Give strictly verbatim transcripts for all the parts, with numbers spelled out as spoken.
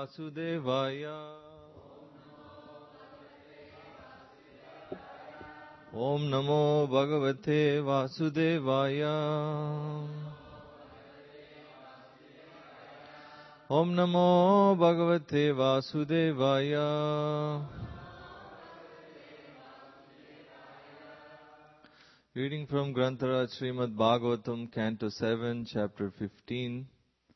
Vasudevaya. Om Namo Bhagavate Vasudevaya. Om Namo Bhagavate Vasudevaya. Reading from Granthara Srimad Bhagavatam, Canto seven, Chapter fifteen.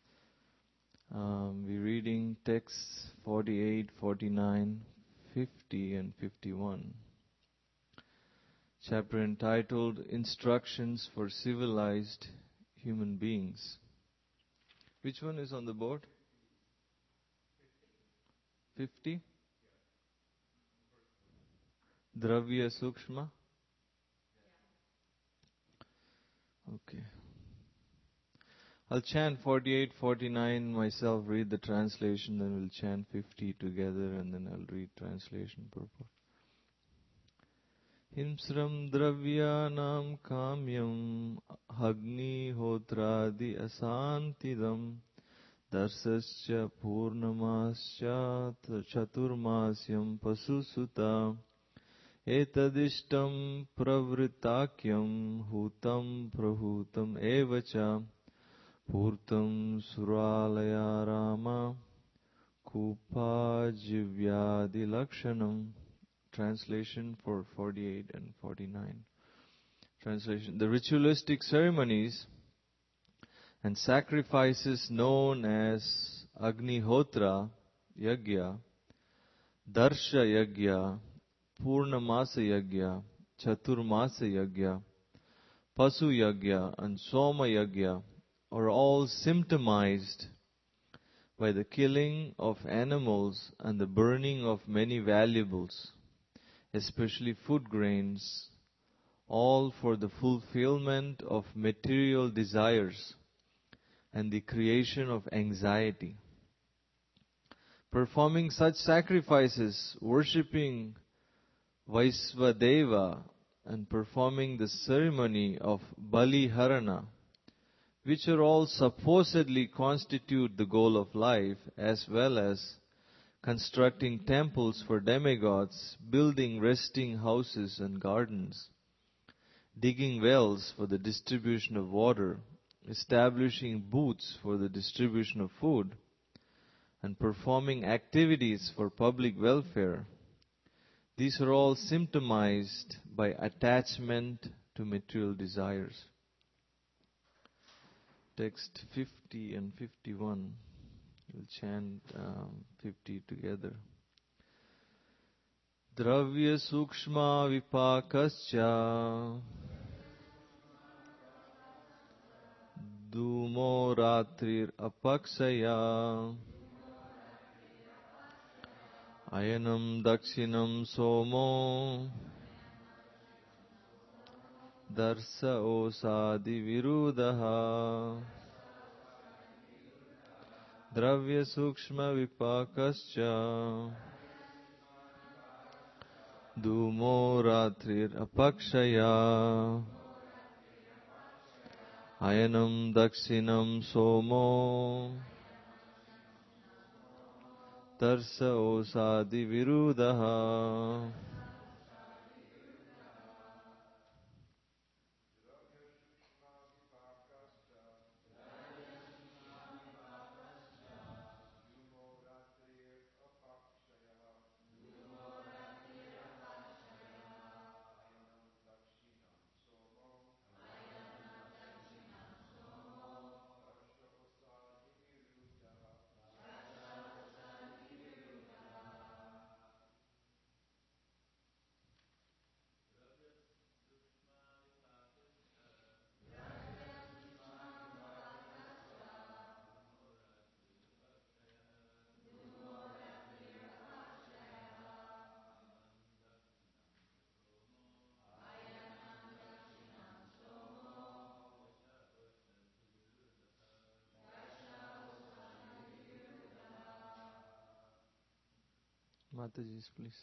Um, we're reading texts forty-eight, forty-nine, fifty and fifty-one. Chapter entitled Instructions for Civilized Human Beings. Which one is on the board? fifty? Dravya Sukshma? Okay. I'll chant forty-eight, forty-nine myself, read the translation, then we'll chant fifty together, and then I'll read translation purport. Himsram dravyanam kamyam agni hotradi asantidam darsascha purnamascha chaturmasyam pasusuta etadishtam pravrittakyam hutam prahutam evacha Purtam Suralaya Rama Kupa Jivyadi Lakshanam. Translation for forty-eight and forty-nine. Translation. The ritualistic ceremonies and sacrifices known as Agnihotra Yagya, Darsha Yagya, Purnamasa Yagya, Chaturmasa Yagya, Pasu Yagya and Soma Yagya are all symptomized by the killing of animals and the burning of many valuables, especially food grains, all for the fulfillment of material desires and the creation of anxiety. Performing such sacrifices, worshipping Vaisvadeva, and performing the ceremony of Bali Harana, which are all supposedly constitute the goal of life, as well as constructing temples for demigods, building resting houses and gardens, digging wells for the distribution of water, establishing booths for the distribution of food, and performing activities for public welfare. These are all symptomized by attachment to material desires. Text fifty and fifty-one. We'll chant um, fifty together. Dravya Sukshma Vipakascha Dumo Ratrir Apakshaya Ayanam Dakshinam Somo Darsa Osadi Virudaha Dravya Sukshma Vipakascha Dumo Ratrir Apakshaya Ayanam Dakshinam Somo Darsa Osadi Virudaha. Mataji, please.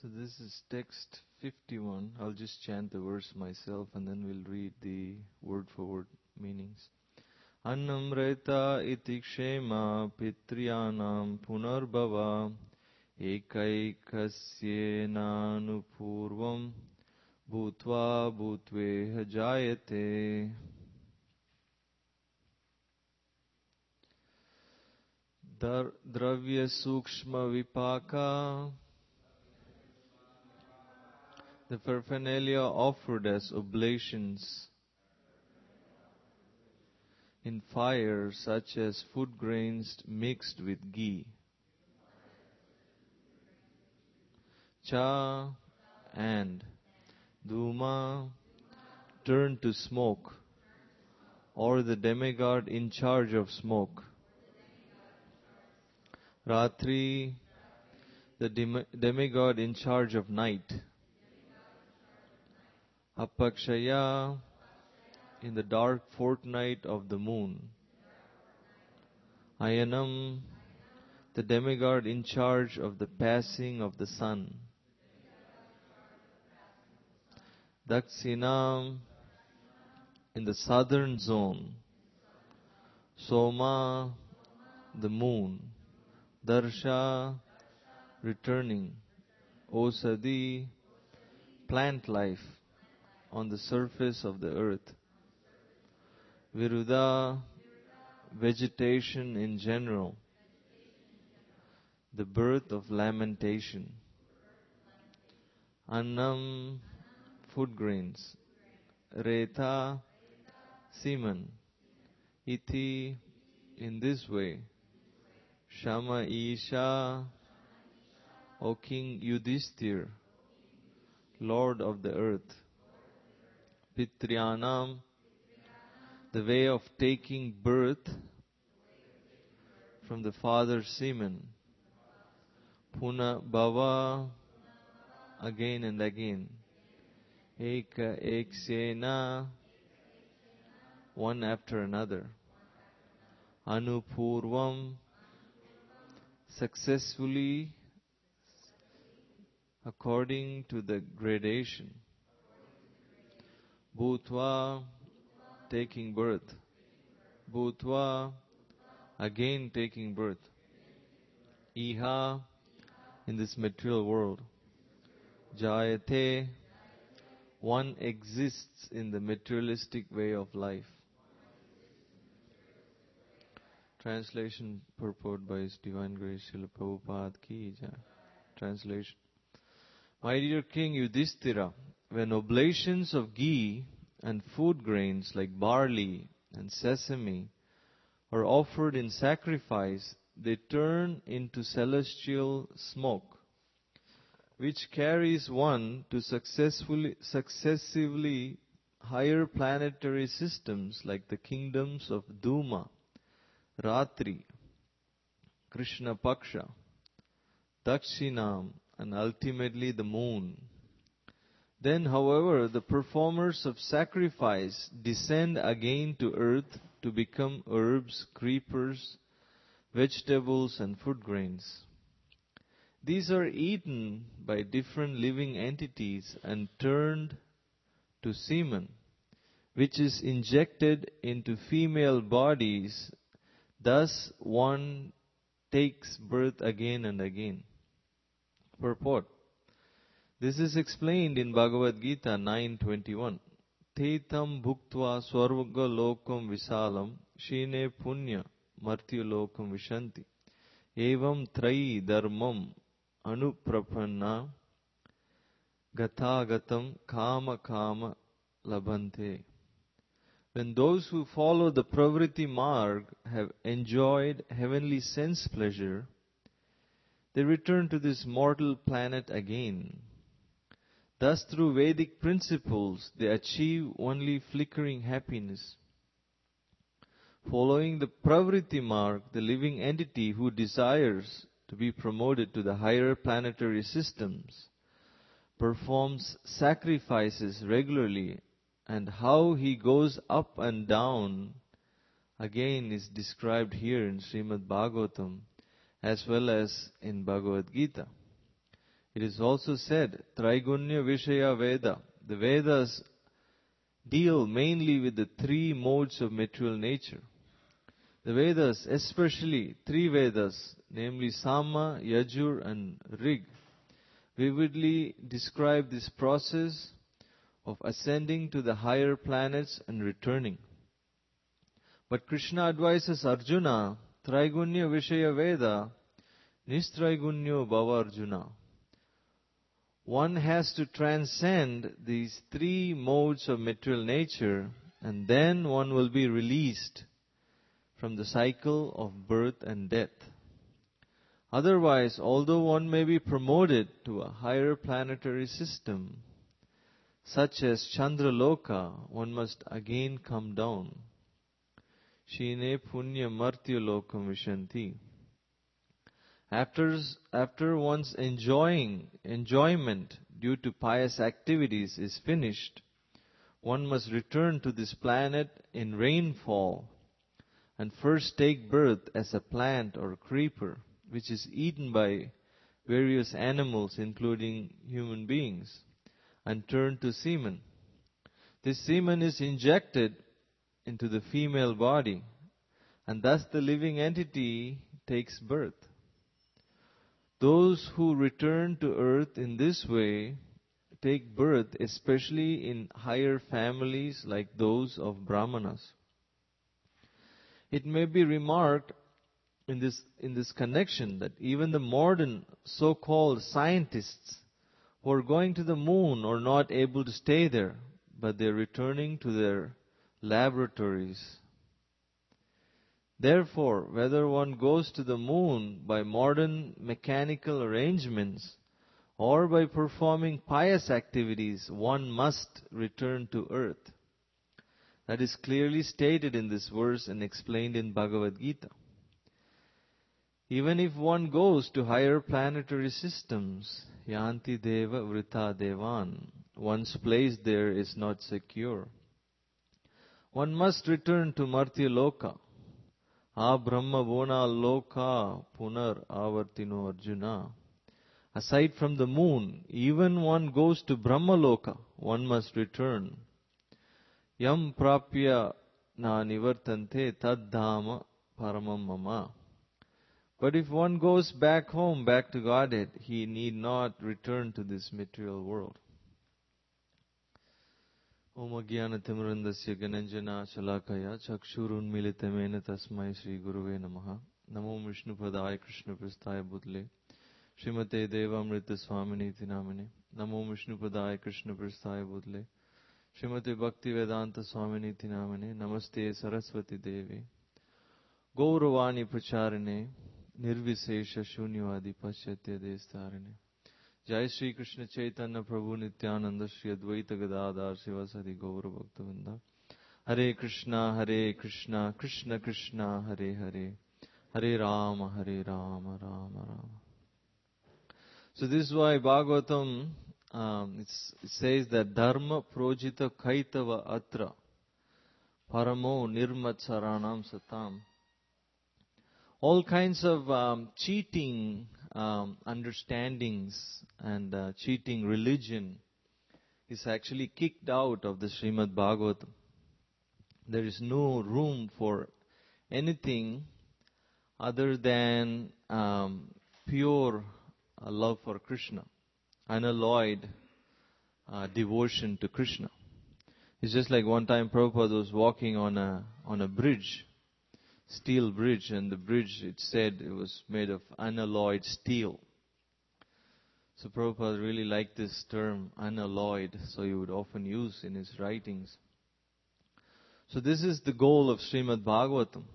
So this is text fifty-one. I'll just chant the verse myself and then we'll read the word for word meanings. Annamreta iti kshema pitriyanam punarbhava ekaikasyenanupurvam bhutva bhutveha jayate. Dravya sukshma vipaka, the paraphernalia offered as oblations in fire, such as food grains mixed with ghee. Cha and Duma turned to smoke, or the demigod in charge of smoke. Ratri, the dem- demigod in charge of night. Apakshaya, in the dark fortnight of the moon. Ayanam, the demigod in charge of the passing of the sun. Dakshinam, in the southern zone. Soma, the moon. Darsha, returning. Osadi, plant life on the surface of the earth. Viruddha, vegetation in general. The birth of lamentation. Annam, food grains. Reta, semen. Iti, in this way. Shama Isha, O King Yudhishthir, Lord of the earth. Pitryanam, the way of taking birth from the father's semen. Puna Bhava, again and again. Eka Eksena, one after another. Anupurvam, successfully according to the gradation. Bhutva, taking birth. Bhutva, again taking birth. Iha, in this material world. Jayate, one exists in the materialistic way of life. Translation purport by His Divine Grace Srila Prabhupada Ki Jai. Translation. My dear King Yudhishthira, when oblations of ghee and food grains like barley and sesame are offered in sacrifice, they turn into celestial smoke, which carries one to successfully, successively higher planetary systems like the kingdoms of Duma, Ratri, Krishna Paksha, Dakshinam, and ultimately the moon. Then, however, the performers of sacrifice descend again to earth to become herbs, creepers, vegetables, and food grains. These are eaten by different living entities and turned to semen, which is injected into female bodies. Thus one takes birth again and again. Purport. This is explained in Bhagavad Gita nine twenty-one. Tetam bhuktva swarga lokam visalam shine punya martyu lokam vishanti. Evam trayi dharmam anuprapanna gatagatam kama kama labhante. When those who follow the pravritti marg have enjoyed heavenly sense pleasure, they return to this mortal planet again. Thus, through Vedic principles, they achieve only flickering happiness. Following the pravritti marg, the living entity who desires to be promoted to the higher planetary systems performs sacrifices regularly, and how he goes up and down again is described here in Srimad Bhagavatam as well as in Bhagavad Gita. It is also said, Traigunya Vishaya Veda. The Vedas deal mainly with the three modes of material nature. The Vedas, especially three Vedas, namely Sama, Yajur and Rig, vividly describe this process of ascending to the higher planets and returning. But Krishna advises Arjuna, Traigunya Vishaya Veda, Nistraigunya Bhava Arjuna. One has to transcend these three modes of material nature, and then one will be released from the cycle of birth and death. Otherwise, although one may be promoted to a higher planetary system, such as Chandraloka, one must again come down. Shine punya martya lokam vishanti. After, after one's enjoying, enjoyment due to pious activities is finished, one must return to this planet in rainfall and first take birth as a plant or creeper, which is eaten by various animals, including human beings, and turn to semen. This semen is injected into the female body, and thus the living entity takes birth. Those who return to earth in this way take birth, especially in higher families like those of Brahmanas. It may be remarked in this, in this connection that even the modern so-called scientists who are going to the moon are not able to stay there, but they are returning to their laboratories. Therefore, whether one goes to the moon by modern mechanical arrangements or by performing pious activities, one must return to earth. That is clearly stated in this verse and explained in Bhagavad Gita. Even if one goes to higher planetary systems, yanti deva vrita devan, one's place there is not secure. One must return to Martya Loka. A Brahma Bona Loka Punar Avartino Arjuna. Aside from the moon, even one goes to Brahma Loka, one must return. Yam Prapya Na Nivartante Tad Dhama Paramam Mama. But if one goes back home, back to Godhead, he need not return to this material world. Om Agyana Timrandasya Gananjana Shalakaya Chakshurun Militamena Tasmai Sri Guruve Namaha Namo Vishnu Padaya Krishna Prasthaya Budle Srimate Devamrita Swamini Tinamine Namo Vishnu Padaya Krishna Prasthaya Budle Srimate Bhakti Vedanta Swamini Tinamine Namaste Saraswati Devi Gauravani Pracharine Nirvisesha Shunyavadi Paschatya Destarine Jai Shri Krishna Chaitanya Prabhu Nityananda Shri Advaita Gadadhar Sivasadi Gaura Bhaktavinda Hare Krishna Hare Krishna Krishna Krishna Hare Hare Hare Rama Hare Rama Rama Rama. So this is why Bhagavatam um, it's, it says that Dharma Projita Kaitava Atra Paramo Nirmat Saranam Satam. All kinds of um, cheating um, understandings and uh, cheating religion is actually kicked out of the Srimad Bhagavatam. There is no room for anything other than um, pure uh, love for Krishna, unalloyed uh, devotion to Krishna. It's just like one time Prabhupada was walking on a on a bridge, steel bridge, and the bridge, it said it was made of unalloyed steel. So Prabhupada really liked this term, unalloyed, so he would often use in his writings. So this is the goal of Srimad Bhagavatam,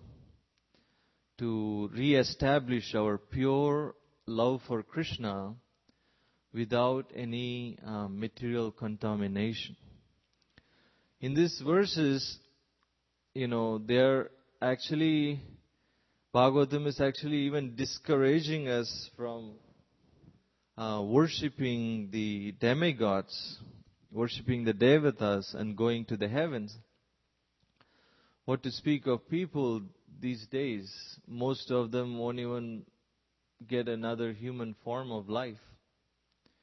to re-establish our pure love for Krishna without any uh, material contamination. In these verses, you know, they're actually, Bhagavatam is actually even discouraging us from uh, worshipping the demigods, worshipping the devatas and going to the heavens. What to speak of people these days? Most of them won't even get another human form of life.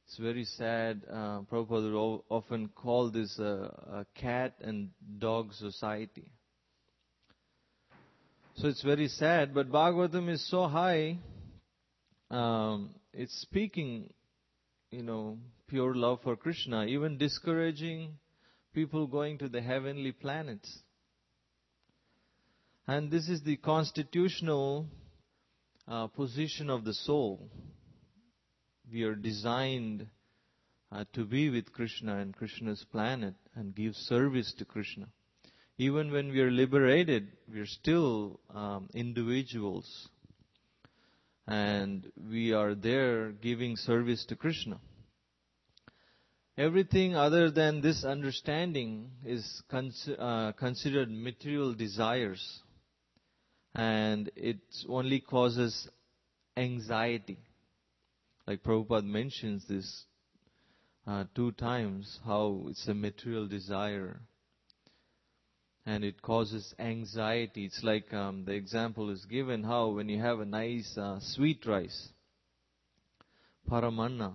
It's very sad. Uh, Prabhupada would o- often call this a, a cat and dog society. So it's very sad, but Bhagavatam is so high, um, it's speaking, you know, pure love for Krishna, even discouraging people going to the heavenly planets. And this is the constitutional uh, position of the soul. We are designed uh, to be with Krishna and Krishna's planet and give service to Krishna. Even when we are liberated, we are still um, individuals. And we are there giving service to Krishna. Everything other than this understanding is cons- uh, considered material desires. And it only causes anxiety. Like Prabhupada mentions this uh, two times, how it's a material desire. And it causes anxiety. It's like um, the example is given how when you have a nice uh, sweet rice, paramanna,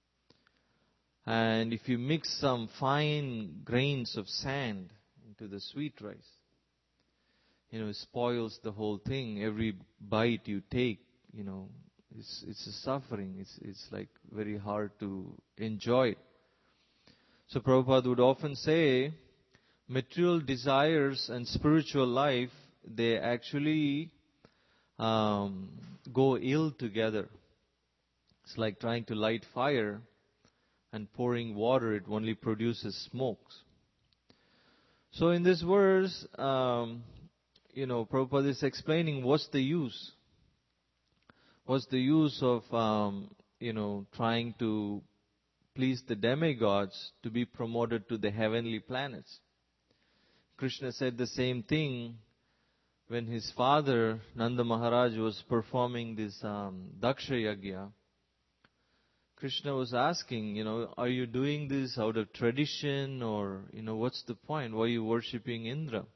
and if you mix some fine grains of sand into the sweet rice, you know, it spoils the whole thing. Every bite you take, you know, it's it's a suffering. It's it's like very hard to enjoy it. So Prabhupada would often say, material desires and spiritual life, they actually um, go ill together. It's like trying to light fire and pouring water, it only produces smokes. So in this verse, um, you know, Prabhupada is explaining what's the use. What's the use of, um, you know, trying to please the demigods to be promoted to the heavenly planets. Krishna said the same thing when his father, Nanda Maharaj, was performing this um, Daksha Yagya. Krishna was asking, you know, are you doing this out of tradition, or, you know, what's the point? Why are you worshipping Indra?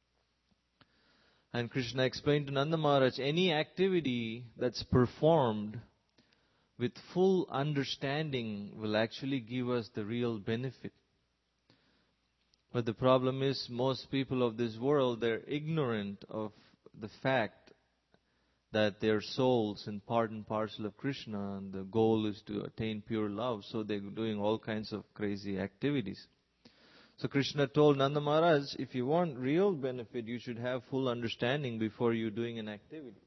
And Krishna explained to Nanda Maharaj, any activity that's performed with full understanding will actually give us the real benefit. But the problem is, most people of this world, they're ignorant of the fact that their souls in part and parcel of Krishna, and the goal is to attain pure love, so they're doing all kinds of crazy activities. So Krishna told Nanda Maharaj, if you want real benefit, you should have full understanding before you're doing an activity.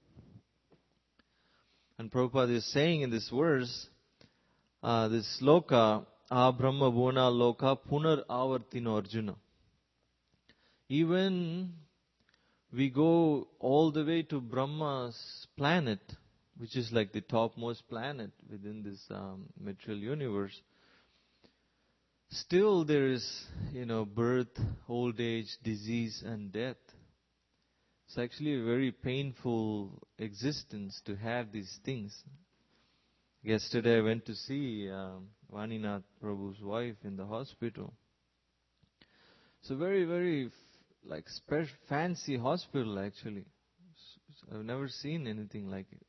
And Prabhupada is saying in this verse, uh, this sloka, Ah Brahma Bhuna Loka Punar Avartino Arjuna. Even we go all the way to Brahma's planet, which is like the topmost planet within this um, material universe. Still there is, you know, birth, old age, disease and death. It's actually a very painful existence to have these things. Yesterday I went to see um, Vaninath Prabhu's wife in the hospital. It's a very, very f- like special, fancy hospital actually. I've never seen anything like it.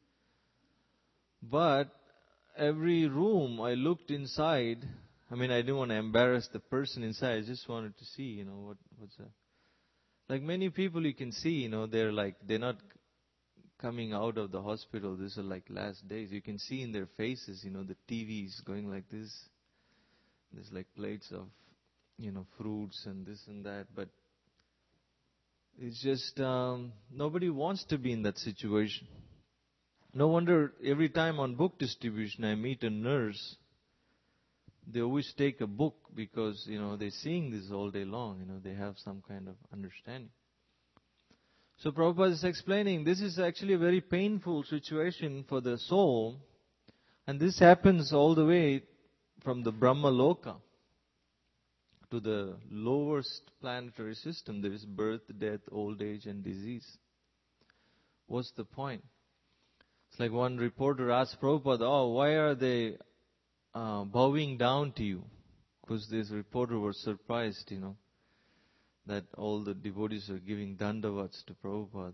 But every room I looked inside, I mean, I didn't want to embarrass the person inside. I just wanted to see, you know, what what's that. Like many people you can see, you know, they're like, they're not coming out of the hospital. These are like last days. You can see in their faces, you know, the T V is going like this. There's like plates of, you know, fruits and this and that. But it's just, um, nobody wants to be in that situation. No wonder every time on book distribution I meet a nurse, they always take a book because, you know, they're seeing this all day long. You know, they have some kind of understanding. So Prabhupada is explaining this is actually a very painful situation for the soul. And this happens all the way from the Brahma Loka to the lowest planetary system. There is birth, death, old age and disease. What's the point? It's like one reporter asked Prabhupada, oh, why are they uh, bowing down to you? Because this reporter was surprised, you know, that all the devotees are giving dandavats to Prabhupada.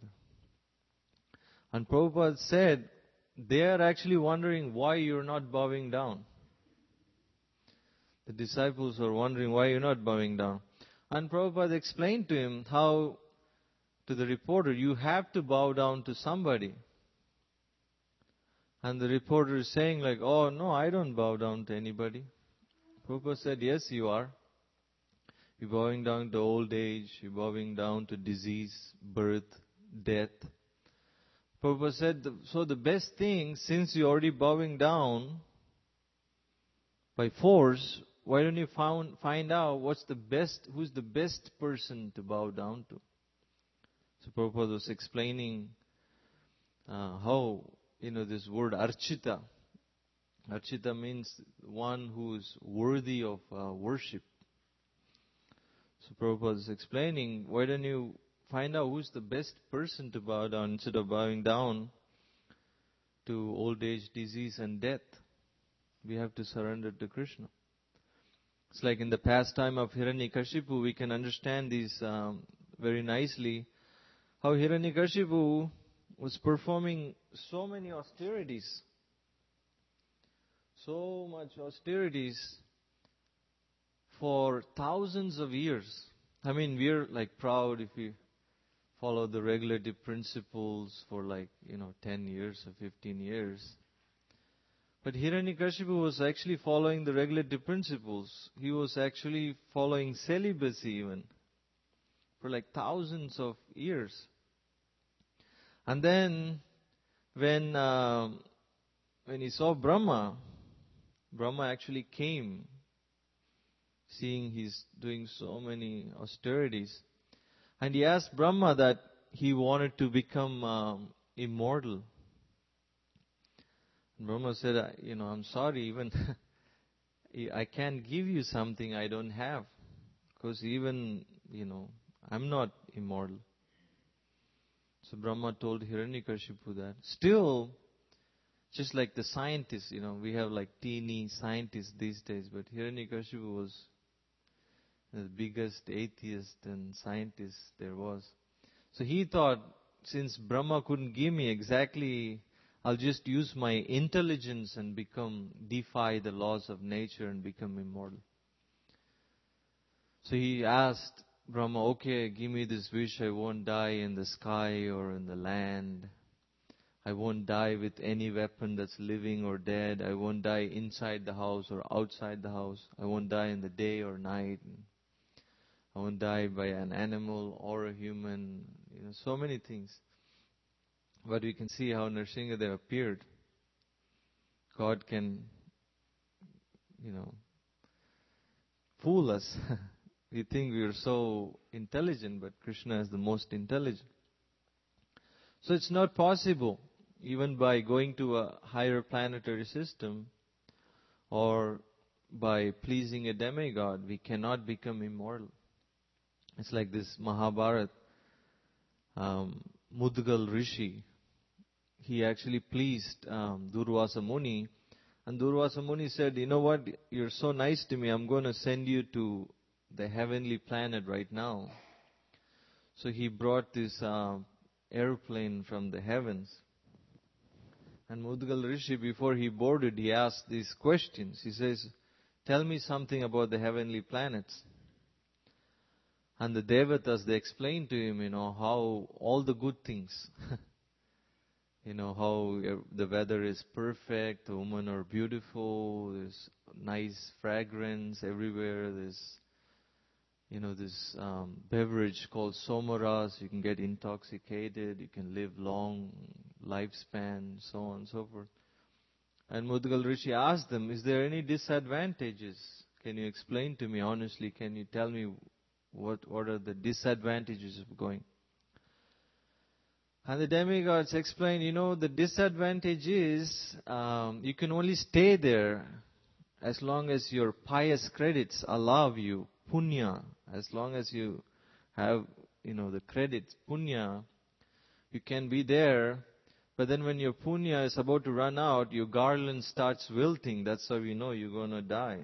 And Prabhupada said, they are actually wondering why you're not bowing down. The disciples were wondering why you're not bowing down. And Prabhupada explained to him how, to the reporter, you have to bow down to somebody. And the reporter is saying like, oh no, I don't bow down to anybody. Prabhupada said, yes, you are. You're bowing down to old age, you're bowing down to disease, birth, death. Prabhupada said, so the best thing, since you're already bowing down by force, why don't you found, find out what's the best, who's the best person to bow down to? So Prabhupada was explaining uh, how, you know, this word Archita. Archita means one who is worthy of uh, worship. So Prabhupada is explaining, why don't you find out who's the best person to bow down instead of bowing down to old age, disease and death. We have to surrender to Krishna. It's like in the pastime of Hiranyakashipu, we can understand these um, very nicely. How Hiranyakashipu was performing so many austerities. So much austerities for thousands of years. I mean, we're like proud if we follow the regulative principles for like, you know, ten years or fifteen years. But Hiranyakashipu was actually following the regulative principles. He was actually following celibacy even for like thousands of years. And then when uh, when he saw Brahma, Brahma actually came, seeing he's doing so many austerities. And he asked Brahma that he wanted to become um, immortal. And Brahma said, I- you know, I'm sorry, even I can't give you something I don't have. Because even, you know, I'm not immortal. So Brahma told Hiranyakashipu that. Still, just like the scientists, you know, we have like teeny scientists these days, but Hiranyakashipu was the biggest atheist and scientist there was. So he thought, since Brahma couldn't give me exactly, I'll just use my intelligence and become, defy the laws of nature and become immortal. So he asked Brahma, okay, give me this wish, I won't die in the sky or in the land. I won't die with any weapon that's living or dead. I won't die inside the house or outside the house. I won't die in the day or night. I won't die by an animal or a human. You know, so many things. But we can see how Nrsingadev appeared. God can, you know, fool us. We think we are so intelligent, but Krishna is the most intelligent. So it's not possible, even by going to a higher planetary system or by pleasing a demigod, we cannot become immortal. It's like this Mahabharata, um, Mudgal Rishi. He actually pleased um, Durvasa Muni. And Durvasa Muni said, you know what, you're so nice to me, I'm going to send you to the heavenly planet right now. So he brought this uh, airplane from the heavens. And Mudgal Rishi, before he boarded, he asked these questions. He says, tell me something about the heavenly planets. And the Devatas, they explained to him, you know, how all the good things, you know, how the weather is perfect, the women are beautiful, there's nice fragrance everywhere, there's, you know, this um, beverage called somaras, you can get intoxicated, you can live long lifespan, so on and so forth. And Mudgal Rishi asked them, is there any disadvantages? Can you explain to me honestly? Can you tell me what, what are the disadvantages of going? And the demigods explained, you know, the disadvantage is um, you can only stay there as long as your pious credits allow you, punya. As long as you have, you know, the credits, punya, you can be there. But then when your punya is about to run out, your garland starts wilting. That's how you know you're going to die.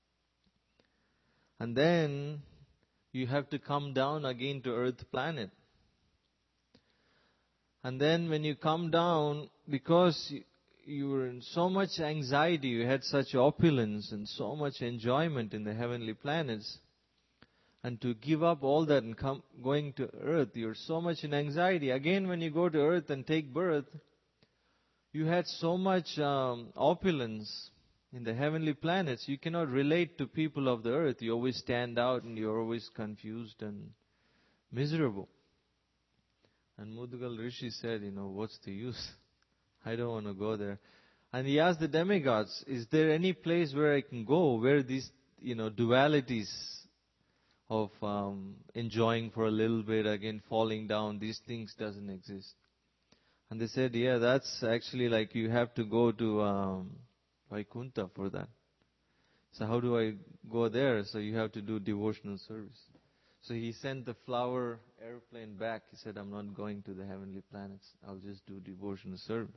And then you have to come down again to Earth planet. And then when you come down, because you were in so much anxiety, you had such opulence and so much enjoyment in the heavenly planets, and to give up all that and come going to earth, you're so much in anxiety. Again, when you go to earth and take birth, you had so much um, opulence in the heavenly planets. You cannot relate to people of the earth. You always stand out and you're always confused and miserable. And Mudugal Rishi said, you know, what's the use? I don't want to go there. And he asked the demigods, is there any place where I can go where these, you know, dualities of um, enjoying for a little bit, again falling down, these things doesn't exist? And they said, yeah, that's actually like you have to go to um, Vaikuntha for that. So how do I go there? So you have to do devotional service. So he sent the flower airplane back. He said, I'm not going to the heavenly planets. I'll just do devotional service.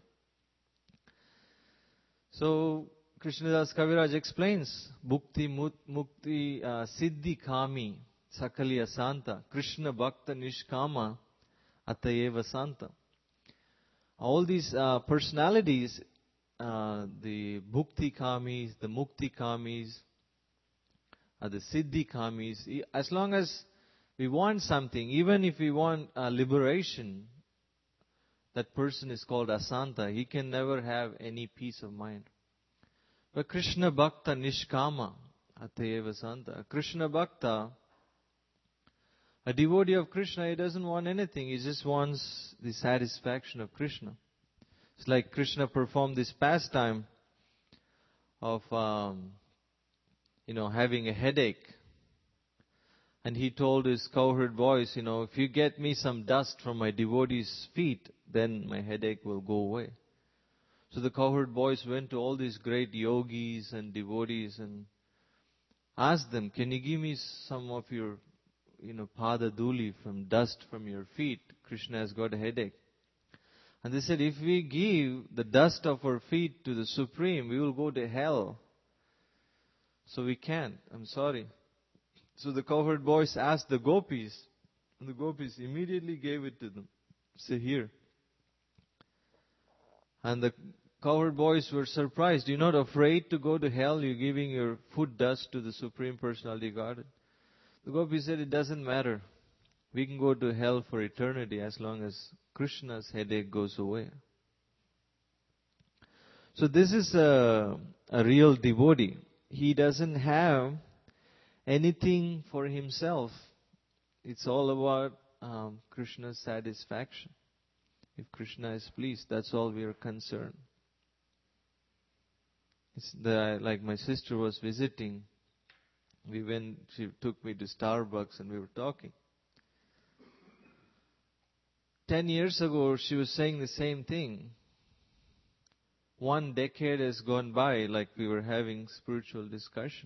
So Krishnadas Kaviraj explains, Bhukti Mukti uh, Siddhi Kami Sakaliya Santa Krishna Bhakta Nishkama Atayeva Santa. All these uh, personalities, uh, the Bhukti Kamis, the Mukti Kamis, uh, the Siddhi Kamis, as long as we want something, even if we want uh, liberation, that person is called Asanta. He can never have any peace of mind. But Krishna Bhakta Nishkama Atayeva Santa. Krishna Bhakta, a devotee of Krishna, he doesn't want anything. He just wants the satisfaction of Krishna. It's like Krishna performed this pastime of, um, you know, having a headache. And he told his cowherd boys, you know, if you get me some dust from my devotees' feet, then my headache will go away. So the cowherd boys went to all these great yogis and devotees and asked them, can you give me some of your, you know, pada duli, from dust from your feet? Krishna has got a headache. And they said, if we give the dust of our feet to the Supreme, we will go to hell. So we can't. I'm sorry. So the cowherd boys asked the gopis, and the gopis immediately gave it to them. Say, here. And the cowherd boys were surprised. You're not afraid to go to hell? You're giving your foot dust to the Supreme Personality Godhead. The gopis said, it doesn't matter. We can go to hell for eternity as long as Krishna's headache goes away. So this is a, a real devotee. He doesn't have anything for himself. It's all about um, Krishna's satisfaction. If Krishna is pleased, that's all we are concerned. It's the, like my sister was visiting. We went, she took me to Starbucks and we were talking. Ten years ago, she was saying the same thing. One decade has gone by, like we were having spiritual discussion.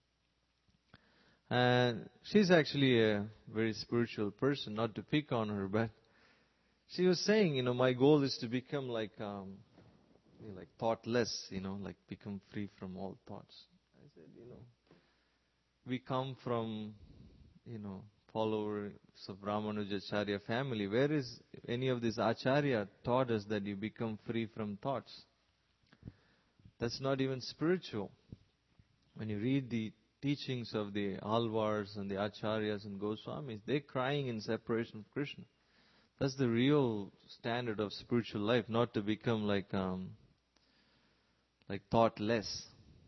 And she's actually a very spiritual person, not to pick on her, but she was saying, you know, my goal is to become like, um, you know, like thoughtless, you know, like become free from all thoughts. I said, you know, we come from, you know, followers of Ramanujacharya family. Where is any of this Acharya taught us that you become free from thoughts? That's not even spiritual. When you read the teachings of the Alvars and the Acharyas and Goswamis, they're crying in separation from Krishna. That's the real standard of spiritual life, not to become like um, like thoughtless.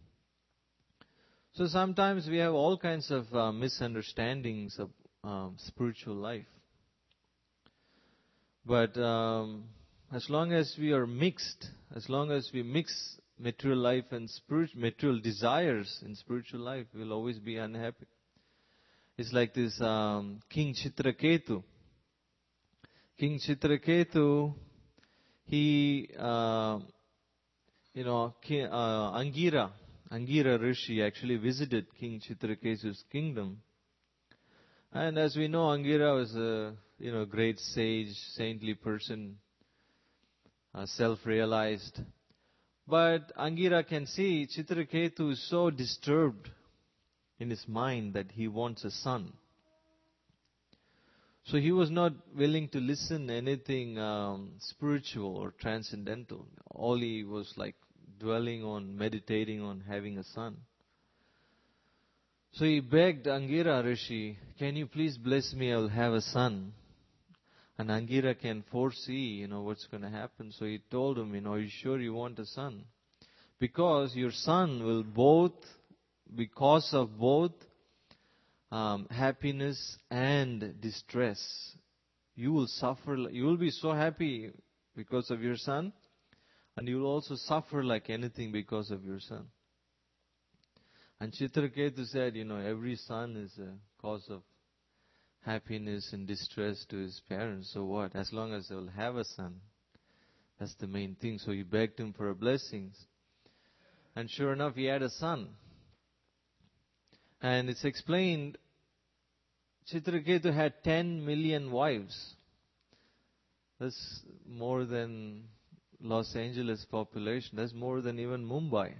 So sometimes we have all kinds of uh, misunderstandings of um, spiritual life. But um, as long as we are mixed, as long as we mix material life and spiritual, material desires in spiritual life, we'll always be unhappy. It's like this um, King Chitraketu. King Chitraketu, he, uh, you know, King, uh, Angira, Angira Rishi actually visited King Chitraketu's kingdom. And as we know, Angira was a, you know, great sage, saintly person, uh, self-realized. But Angira can see Chitraketu is so disturbed in his mind that he wants a son. So he was not willing to listen anything um, spiritual or transcendental. All he was like dwelling on, meditating on having a son. So he begged Angira Rishi, can you please bless me, I will have a son. And Angira can foresee, you know, what's going to happen. So he told him, you know, are you sure you want a son? Because your son will both, because of both um, happiness and distress, you will suffer, you will be so happy because of your son, and you will also suffer like anything because of your son. And Chitraketu said, you know, every son is a cause of happiness and distress to his parents. So what? As long as they will have a son, that's the main thing. So he begged him for blessings. And sure enough, he had a son. And it's explained, Chitraketu had ten million wives. That's more than Los Angeles population. That's more than even Mumbai.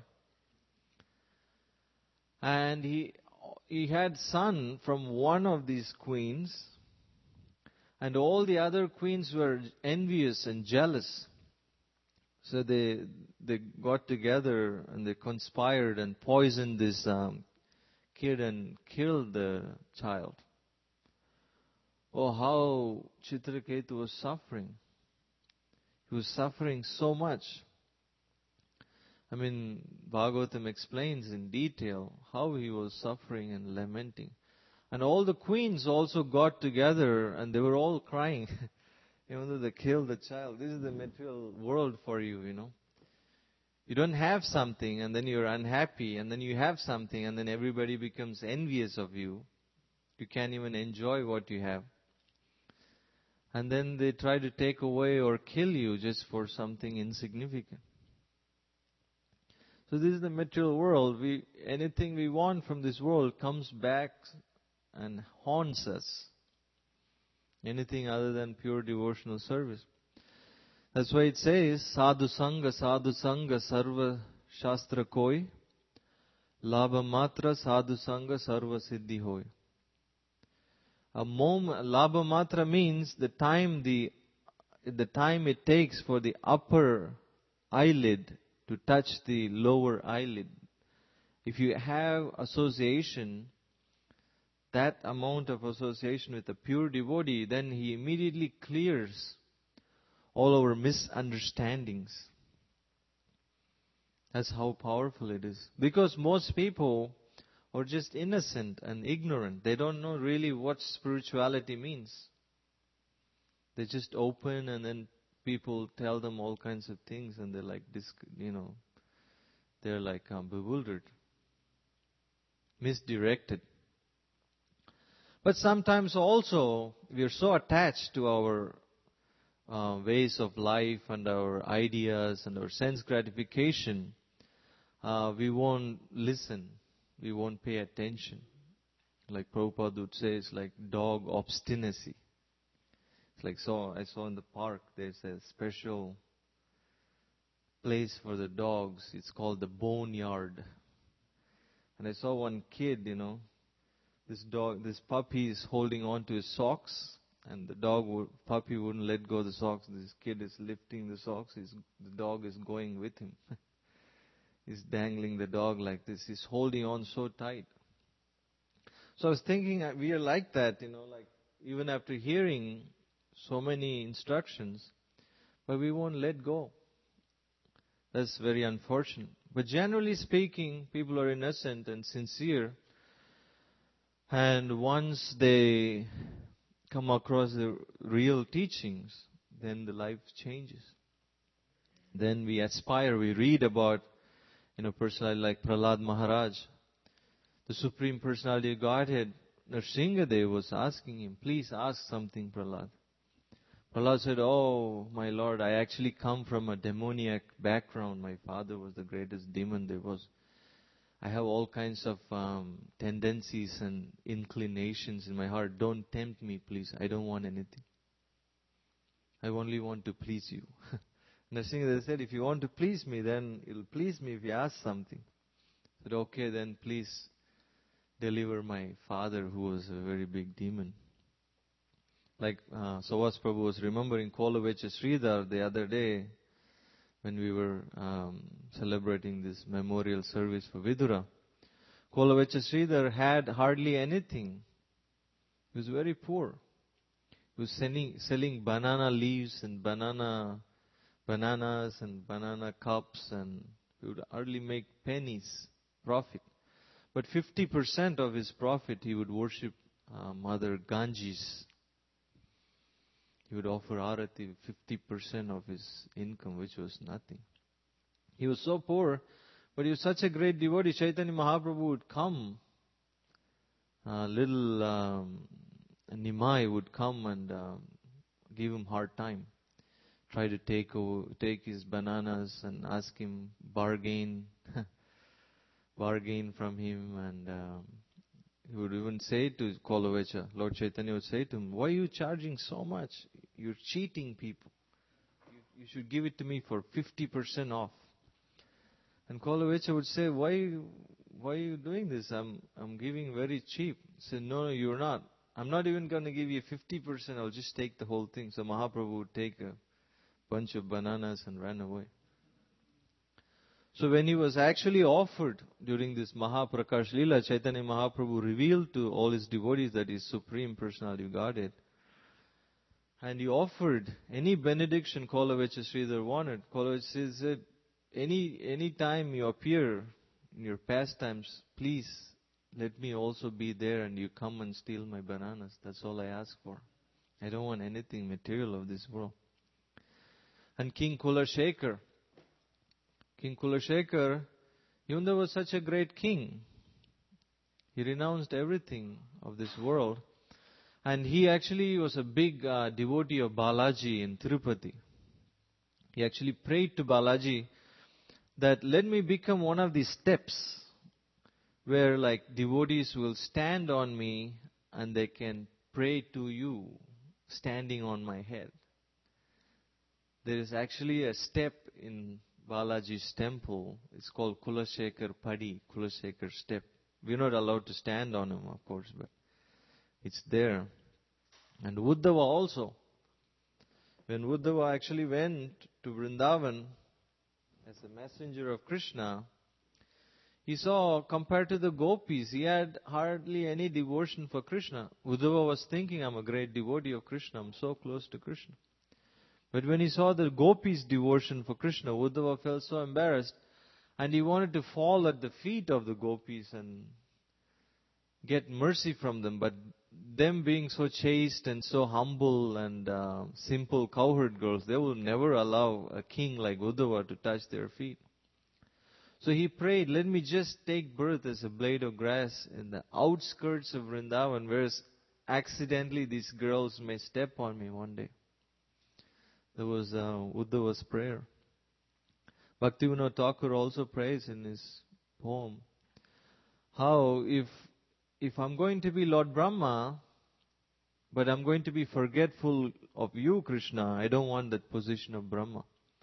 And he he had son from one of these queens, and all the other queens were envious and jealous. So they they got together and they conspired and poisoned this um, kid and killed the child. Oh, how Chitraketu was suffering. He was suffering so much. I mean, Bhagavatam explains in detail how he was suffering and lamenting. And all the queens also got together and they were all crying. Even though they killed the child. This is the material world for you, you know. You don't have something and then you're unhappy. And then you have something and then everybody becomes envious of you. You can't even enjoy what you have. And then they try to take away or kill you just for something insignificant. So this is the material world. We anything we want from this world comes back and haunts us. Anything other than pure devotional service. That's why it says, Sadhu Sangha, Sadhu Sangha, Sarva Shastra Koi, Labha Matra, Sadhu Sangha, Sarva Siddhi Hoy. A moment, Labha Matra means the time the the time it takes for the upper eyelid to touch the lower eyelid. If you have association, that amount of association with a pure devotee, then he immediately clears all our misunderstandings. That's how powerful it is. Because most people are just innocent and ignorant. They don't know really what spirituality means. They just open and then people tell them all kinds of things and they're like, you know, they're like um, bewildered, misdirected. But sometimes also we are so attached to our uh, ways of life and our ideas and our sense gratification, uh, we won't listen, we won't pay attention. Like Prabhupada would say, it's like dog obstinacy. It's like so I saw in the park there's a special place for the dogs. It's called the boneyard. And I saw one kid, you know, this dog, this puppy is holding on to his socks, and the dog, would, puppy wouldn't let go of the socks. This kid is lifting the socks. He's, the dog is going with him. He's dangling the dog like this. He's holding on so tight. So I was thinking, uh, we are like that, you know, like even after hearing so many instructions, but we won't let go. That's very unfortunate. But generally speaking, people are innocent and sincere. And once they come across the real teachings, then the life changes. Then we aspire, we read about, you know, personality like Prahlad Maharaj, the Supreme Personality of Godhead. Nrsingadev was asking him, please ask something, Prahlad. Prahlad said, oh, my Lord, I actually come from a demoniac background. My father was the greatest demon there was. I have all kinds of um, tendencies and inclinations in my heart. Don't tempt me, please. I don't want anything. I only want to please you. Nrsingadev said, if you want to please me, then it'll please me if you ask something. I said, okay, then please deliver my father, who was a very big demon. Like uh, Sovas Prabhu was remembering Kolavecha Sridhar the other day when we were um, celebrating this memorial service for Vidura. Kolavecha Sridhar had hardly anything. He was very poor. He was selling, selling banana leaves and banana bananas and banana cups, and he would hardly make pennies profit. But fifty percent of his profit he would worship uh, Mother Ganges. He would offer arati fifty percent of his income, which was nothing. He was so poor, but he was such a great devotee. Chaitanya Mahaprabhu would come. Uh, little um, Nimai would come and uh, give him hard time. Try to take over, take his bananas and ask him bargain, bargain from him, and um, he would even say to Kolavecha, Lord Chaitanya would say to him, "Why are you charging so much? You're cheating people. You, you should give it to me for fifty percent off." And Kolavecha would say, "Why, why are you doing this? I'm, I'm giving very cheap." He said, "No, no, you're not. I'm not even going to give you fifty percent. I'll just take the whole thing." So Mahaprabhu would take a bunch of bananas and ran away. So when he was actually offered during this Mahaprakash Leela, Chaitanya Mahaprabhu revealed to all his devotees that he is Supreme Personality of Godhead. And he offered any benediction Kolavecha Sridhar wanted. Kolavecha said, any, any time you appear in your pastimes, please let me also be there and you come and steal my bananas. That's all I ask for. I don't want anything material of this world. And King Kulashekar, King Kulashekar, even though he was such a great king, he renounced everything of this world. And he actually was a big uh, devotee of Balaji in Tirupati. He actually prayed to Balaji that let me become one of these steps where like devotees will stand on me and they can pray to you standing on my head. There is actually a step in Balaji's temple. It's called Kulashekar Padi, Kulashekar step. We're not allowed to stand on him, of course, but it's there. And Uddhava also. When Uddhava actually went to Vrindavan as a messenger of Krishna, he saw, compared to the gopis, he had hardly any devotion for Krishna. Uddhava was thinking, I'm a great devotee of Krishna, I'm so close to Krishna. But when he saw the gopis' devotion for Krishna, Uddhava felt so embarrassed, and he wanted to fall at the feet of the gopis and get mercy from them. But them being so chaste and so humble and uh, simple cowherd girls, they will never allow a king like Uddhava to touch their feet. So he prayed, let me just take birth as a blade of grass in the outskirts of Vrindavan, whereas accidentally these girls may step on me one day. That was uh, Uddhava's prayer. Bhaktivinoda Thakur also prays in his poem how if if I'm going to be Lord Brahma, but I'm going to be forgetful of you, Krishna, I don't want that position of Brahma.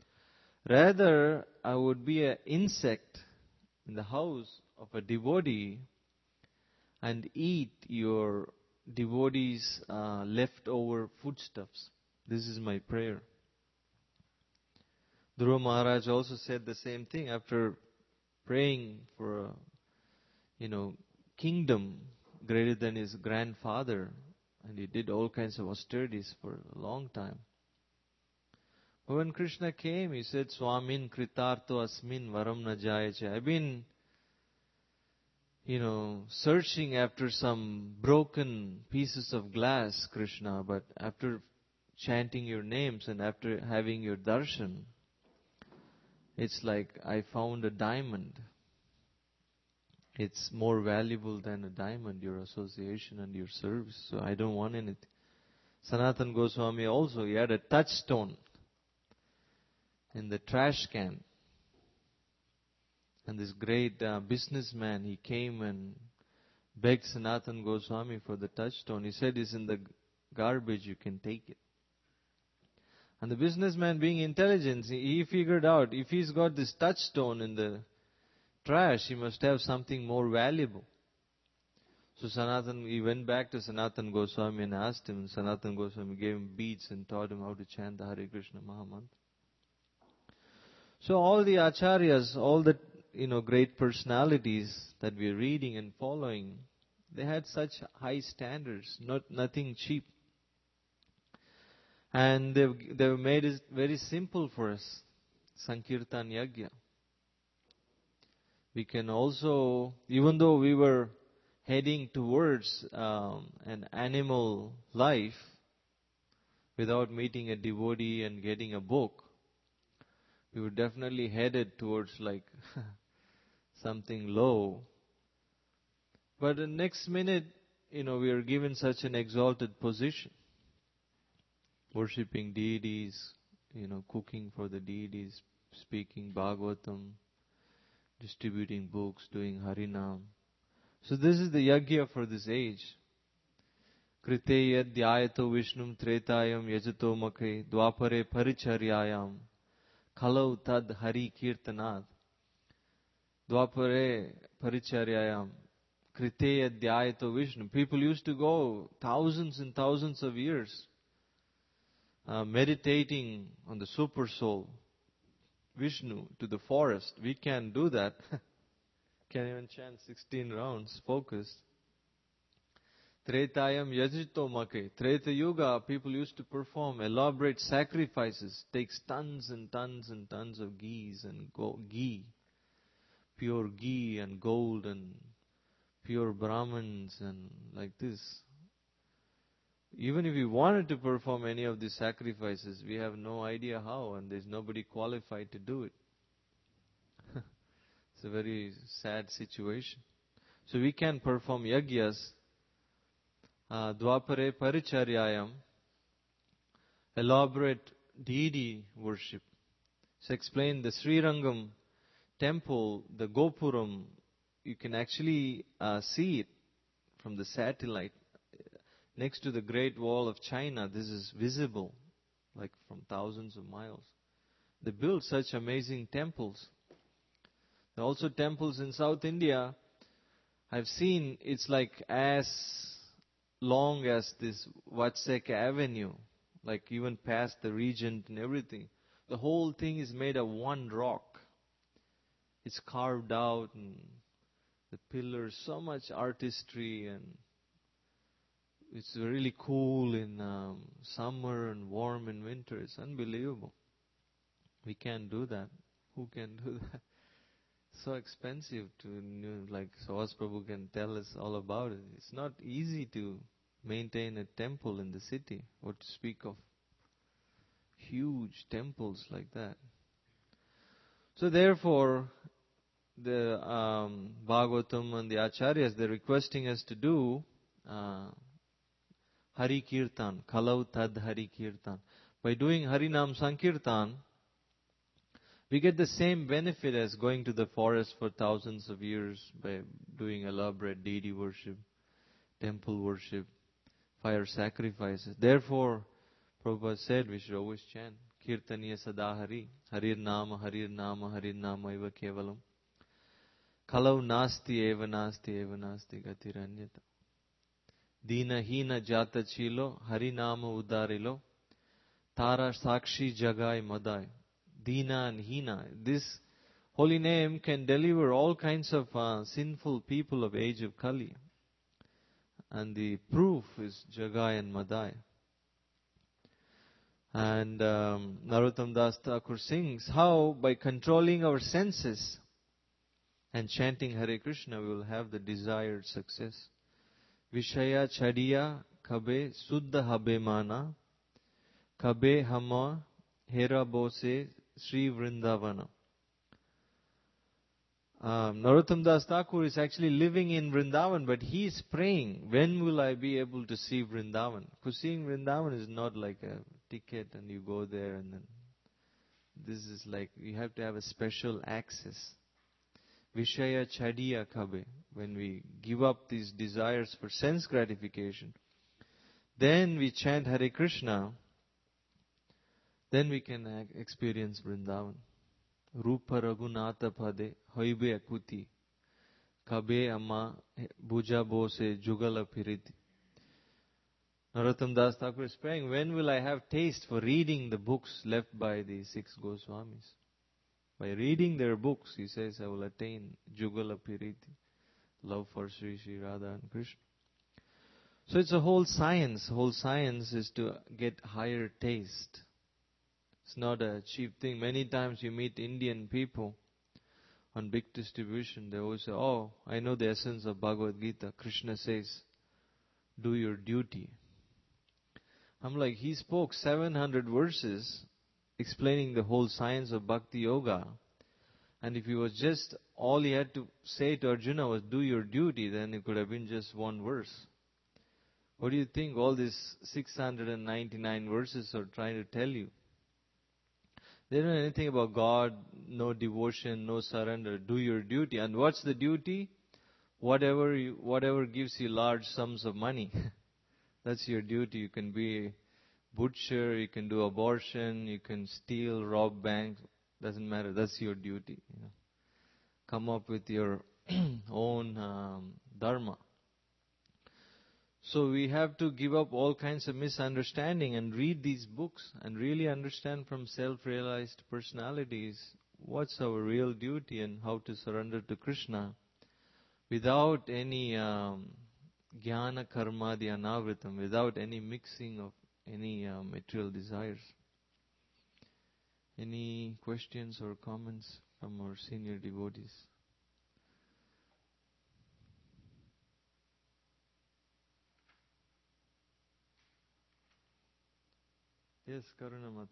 Rather, I would be an insect in the house of a devotee and eat your devotee's uh, leftover foodstuffs. This is my prayer. Dhruva Maharaj also said the same thing after praying for a, you know, kingdom greater than his grandfather, and he did all kinds of austerities for a long time. But when Krishna came, he said, Swamin kritarto asmin varam na jayache. I've been, you know, searching after some broken pieces of glass, Krishna, but after chanting your names and after having your darshan, it's like I found a diamond. It's more valuable than a diamond, your association and your service. So I don't want anything. Sanatana Goswami also, he had a touchstone in the trash can. And this great uh, businessman, he came and begged Sanatana Goswami for the touchstone. He said, it's in the garbage, you can take it. And the businessman, being intelligent, he figured out, if he's got this touchstone in the trash, he must have something more valuable. So Sanatan, he went back to Sanatan Goswami and asked him. Sanatan Goswami gave him beads and taught him how to chant the Hare Krishna Mahamantra. So all the acharyas, all the you know great personalities that we are reading and following, they had such high standards, not nothing cheap. And they've, they've made it very simple for us. Sankirtan Yagya. We can also, even though we were heading towards um, an animal life without meeting a devotee and getting a book, we were definitely headed towards like something low. But the next minute, you know, we are given such an exalted position. Worshipping deities, you know, cooking for the deities, speaking Bhagavatam, distributing books, doing Harinam. So this is the yagya for this age. Kriteya dhyayato vishnum tretayam yajato makhe dwapare paricharyayam kalau tad hari kirtanad. Dwapare paricharyayam kriteya dhyayato vishnu. People used to go thousands and thousands of years uh, meditating on the super soul, Vishnu, to the forest. We can't do that. Can't even chant sixteen rounds focused. Tretayam yajito make. Treta Yuga, people used to perform elaborate sacrifices. Takes tons and tons and tons of ghee and go- ghee. Pure ghee and gold and pure Brahmins and like this. Even if we wanted to perform any of these sacrifices, we have no idea how, and there's nobody qualified to do it. It's a very sad situation. So we can perform yagyas, uh, dwapare paricharyayam, elaborate deity worship. So explain the Srirangam temple, the Gopuram, you can actually uh, see it from the satellite. Next to the Great Wall of China, this is visible, like from thousands of miles. They built such amazing temples. There are also temples in South India. I've seen it's like as long as this Vatseka Avenue, like even past the Regent and everything. The whole thing is made of one rock. It's carved out and the pillars, so much artistry, and it's really cool in um, summer and warm in winter. It's unbelievable. We can't do that. Who can do that? So expensive to, you know, like Sawas Prabhu can tell us all about it. It's not easy to maintain a temple in the city, or to speak of huge temples like that. So therefore, the um, Bhagavatam and the Acharyas, they're requesting us to do uh, Hari Kirtan, Kalau Tad Hari Kirtan. By doing Harinam Sankirtan, we get the same benefit as going to the forest for thousands of years by doing elaborate deity worship, temple worship, fire sacrifices. Therefore, Prabhupada said we should always chant Kirtaniya Sada Hari, Harir Nama, Harir Nama, Harir Nama Eva Kevalam. Kalau Nasti Eva Nasti Eva Nasti Gatiranyata. Dina Hina Jata Chilo, Hari Nama Udarilo, Tara Sakshi Jagai Madai. Dina and Hina. This holy name can deliver all kinds of uh, sinful people of age of Kali. And the proof is Jagai and Madai. And um, Narottam Das Thakur sings how by controlling our senses and chanting Hare Krishna we will have the desired success. Vishaya Chadiya Kabe Suddha Habe Mana Kabe Hama Hera Bose Sri Vrindavana. Um, Narottam Das Thakur is actually living in Vrindavan, but he is praying, when will I be able to see Vrindavan? Because seeing Vrindavan is not like a ticket and you go there and then. This is like, you have to have a special access. Vishaya Chadiya Kabe. When we give up these desires for sense gratification, then we chant Hare Krishna, then we can experience Vrindavan. Rupa Raghunatha Pade Hoibe Akuti Kabe amma buja bo se jugala piriti. Narottam Das Thakur is praying, when will I have taste for reading the books left by the six Goswamis? By reading their books, he says, I will attain Jugala Piriti, love for Sri Sri Radha and Krishna. So it's a whole science. Whole science is to get higher taste. It's not a cheap thing. Many times you meet Indian people on big distribution, they always say, oh, I know the essence of Bhagavad Gita. Krishna says, do your duty. I'm like, he spoke seven hundred verses explaining the whole science of Bhakti Yoga. And if he was just, all he had to say to Arjuna was, do your duty, then it could have been just one verse. What do you think all these six hundred ninety-nine verses are trying to tell you? They don't know anything about God, no devotion, no surrender. Do your duty. And what's the duty? Whatever you, whatever gives you large sums of money. That's your duty. You can be a butcher, you can do abortion, you can steal, rob banks. Doesn't matter. That's your duty. You know. Come up with your own um, dharma. So we have to give up all kinds of misunderstanding and read these books and really understand from self-realized personalities what's our real duty and how to surrender to Krishna without any um, jnana karma dhyānavritam, without any mixing of any uh, material desires. Any questions or comments from our senior devotees? Yes, Karunamat.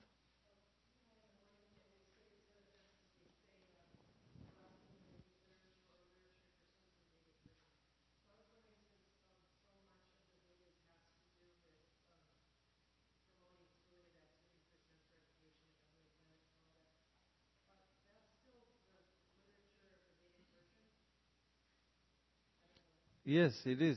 Yes, it is.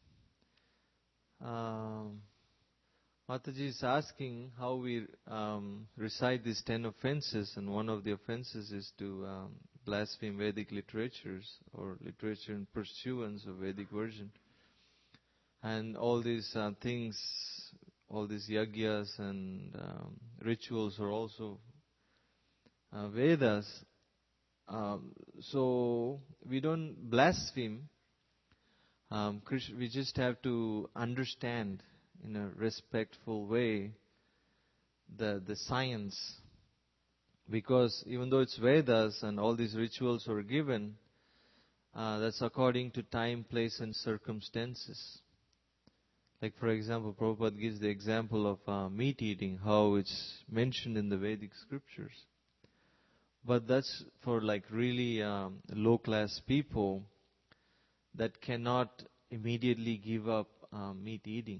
Um, Mataji is asking how we um, recite these ten offenses, and one of the offenses is to um, blaspheme Vedic literatures or literature in pursuance of Vedic version. And all these uh, things, all these yagyas and um, rituals are also uh, Vedas. Um, so we don't blaspheme. Um, Krishna, we just have to understand in a respectful way the the science, because even though it's Vedas and all these rituals are given, uh, that's according to time, place, and circumstances. Like for example, Prabhupada gives the example of uh, meat eating, how it's mentioned in the Vedic scriptures. But that's for like really um, low class people that cannot immediately give up uh, meat eating.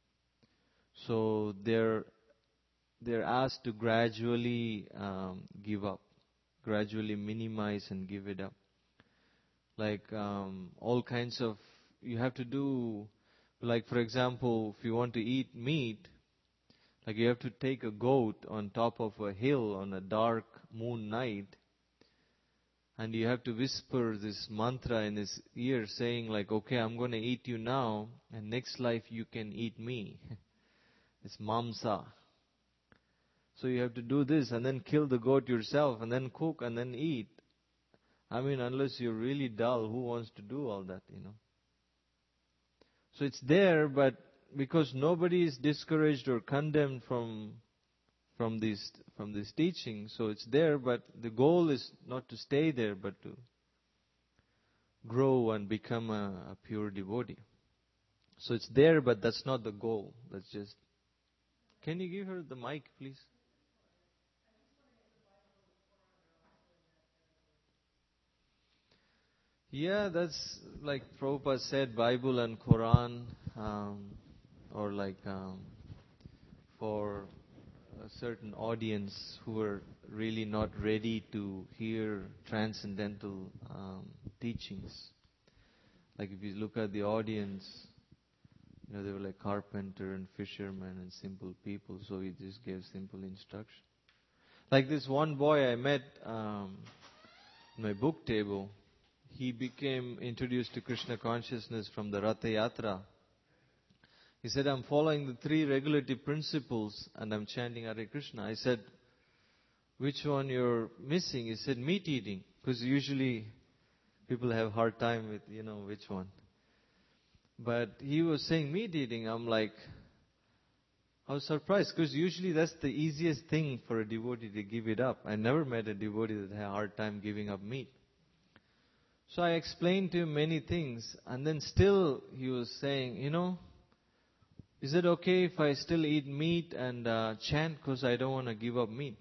So they're they're asked to gradually um, give up, gradually minimize and give it up. Like um, all kinds of, you have to do, like for example, if you want to eat meat, like you have to take a goat on top of a hill on a dark moon night, and you have to whisper this mantra in his ear saying like, okay, I'm going to eat you now, and next life you can eat me. It's mamsa. So you have to do this and then kill the goat yourself and then cook and then eat. I mean, unless you're really dull, who wants to do all that, you know? So it's there, but because nobody is discouraged or condemned from from this from this teaching, so it's there, but the goal is not to stay there, but to grow and become a, a pure devotee. So it's there, but that's not the goal. That's just... Can you give her the mic, please? Yeah, that's like Prabhupada said, Bible and Quran, um, or like um, for a certain audience who are really not ready to hear transcendental um, teachings. Like if you look at the audience, you know, they were like carpenter and fishermen and simple people, so he just gave simple instruction. Like this one boy I met um, in my book table, he became introduced to Krishna consciousness from the Ratha Yatra. He said, I'm following the three regulative principles and I'm chanting Hare Krishna. I said, which one you're missing? He said, meat eating. Because usually people have hard time with, you know, which one. But he was saying meat eating. I'm like, I was surprised because usually that's the easiest thing for a devotee to give it up. I never met a devotee that had a hard time giving up meat. So I explained to him many things, and then still he was saying, you know, is it okay if I still eat meat and uh, chant because I don't want to give up meat?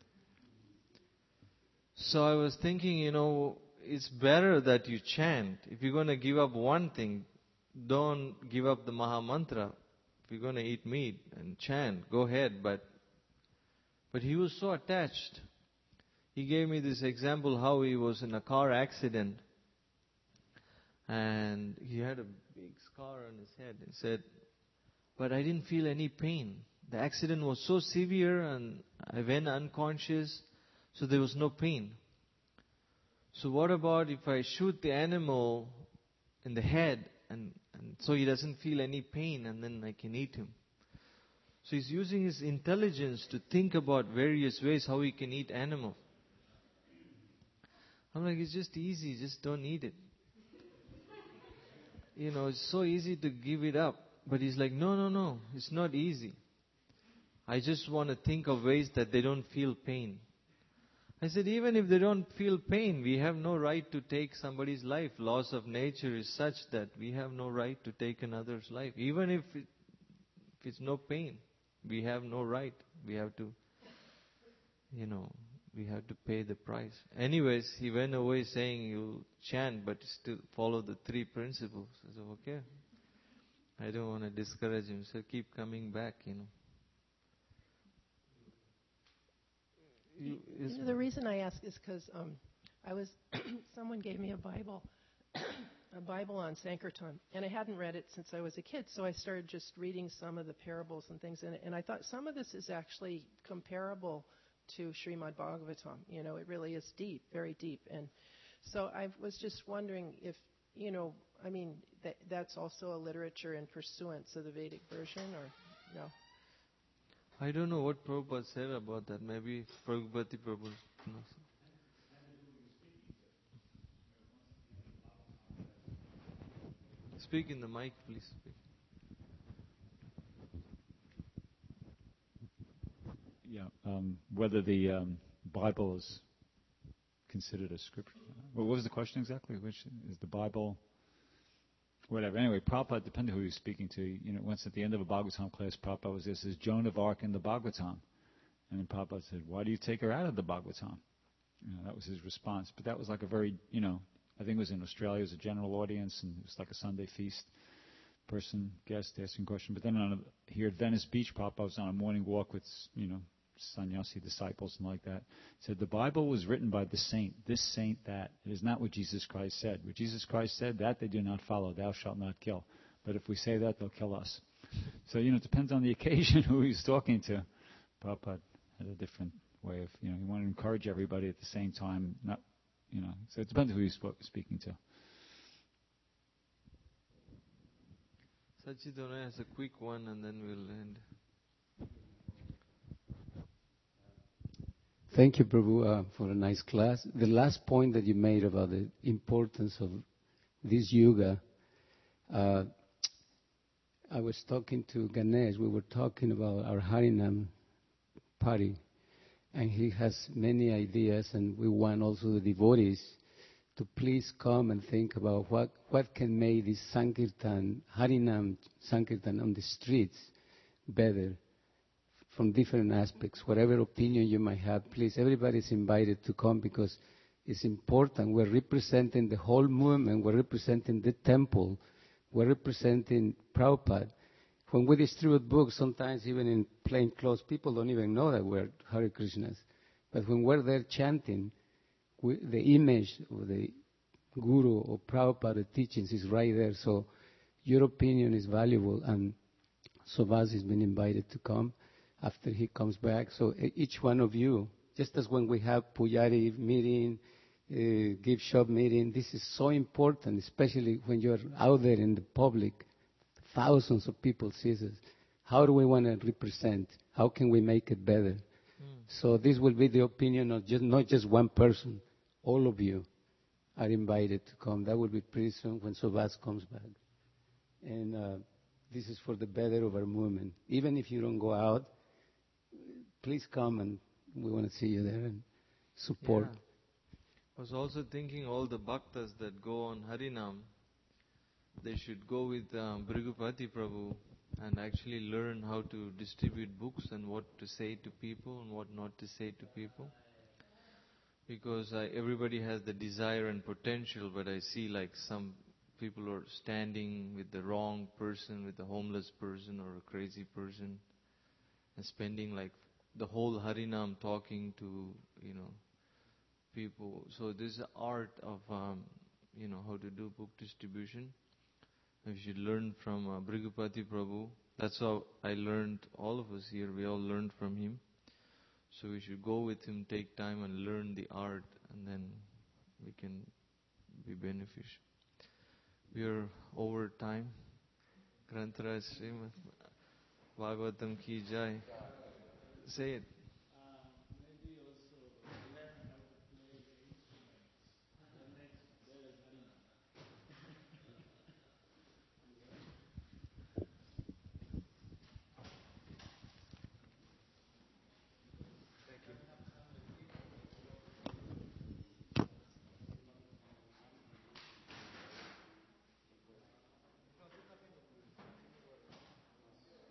So I was thinking, you know, it's better that you chant. If you're going to give up one thing, don't give up the Maha Mantra. If you're going to eat meat and chant, go ahead. But, but he was so attached. He gave me this example how he was in a car accident. And he had a big scar on his head. He said, but I didn't feel any pain. The accident was so severe and I went unconscious, so there was no pain. So what about if I shoot the animal in the head and, and so he doesn't feel any pain and then I can eat him? So he's using his intelligence to think about various ways how he can eat animal. I'm like, it's just easy, just don't eat it. You know, it's so easy to give it up. But he's like, no, no, no, it's not easy. I just want to think of ways that they don't feel pain. I said, even if they don't feel pain, we have no right to take somebody's life. Laws of nature is such that we have no right to take another's life. Even if, it, if it's no pain, we have no right. We have to, you know, we have to pay the price. Anyways, he went away saying you chant, but still follow the three principles. I said, okay. I don't want to discourage him, so keep coming back, you know. You, you know the reason I ask is because um, I was, someone gave me a Bible, a Bible on Sankirtan, and I hadn't read it since I was a kid, so I started just reading some of the parables and things in it, and I thought some of this is actually comparable to Srimad Bhagavatam. You know, it really is deep, very deep, and so I was just wondering if, you know, I mean, that, that's also a literature in pursuance of the Vedic version, or no? I don't know what Prabhupada said about that. Maybe Prabhupada Prabhupada knows. Speak in the mic, please. Speak. Yeah, um, whether the um, Bible is considered a scripture. Well, what was the question exactly? Which is the Bible? Whatever. Anyway, Prabhupada, depending on who you're speaking to, you know, once at the end of a Bhagavatam class, Prabhupada was this is Joan of Arc in the Bhagavatam. And then Prabhupada said, why do you take her out of the Bhagavatam? You know, that was his response. But that was like a very, you know, I think it was in Australia, it was a general audience, and it was like a Sunday feast person, guest, asking a question. But then on a, here at Venice Beach, Prabhupada was on a morning walk with, you know, sannyasi disciples and like that. He said, the Bible was written by the saint, this saint, that. It is not what Jesus Christ said. What Jesus Christ said, that they do not follow. Thou shalt not kill. But if we say that, they'll kill us. So, you know, it depends on the occasion who he's talking to. Prabhupada had a different way of, you know, he wanted to encourage everybody at the same time, not, you know, so it depends who he's speaking to. Sachidana has a quick one and then we'll end. Thank you, Prabhu, uh, for a nice class. The last point that you made about the importance of this yoga, uh, I was talking to Ganesh. We were talking about our Harinam party, and he has many ideas, and we want also the devotees to please come and think about what, what can make this Sankirtan, Harinam Sankirtan on the streets better, from different aspects. Whatever opinion you might have, please, everybody is invited to come because it's important. We're representing the whole movement. We're representing the temple. We're representing Prabhupada. When we distribute books, sometimes even in plain clothes, people don't even know that we're Hare Krishnas. But when we're there chanting, we, the image of the Guru or Prabhupada, the teachings is right there. So your opinion is valuable, and Subhas has been invited to come after he comes back. So each one of you, just as when we have Pujari meeting, uh, gift shop meeting. This is so important, especially when you're out there in the public. Thousands of people see this. How do we want to represent? How can we make it better? Mm. So this will be the opinion of just not just one person. All of you are invited to come. That will be pretty soon when Sobas comes back. And uh, this is for the better of our movement. Even if you don't go out, please come, and we want to see you there and support. Yeah. I was also thinking all the bhaktas that go on Harinam, they should go with um, Bhrigupati Prabhu and actually learn how to distribute books and what to say to people and what not to say to people. Because I, everybody has the desire and potential, but I see like some people are standing with the wrong person, with a homeless person or a crazy person, and spending like the whole Harinam talking to, you know, people. So this is the art of, um, you know, how to do book distribution. We should learn from uh, Bhrigupati Prabhu. That's how I learned, all of us here, we all learned from him. So we should go with him, take time and learn the art, and then we can be beneficial. We are over time. Grantaraj Srimad Bhagavatam ki jai. Say it.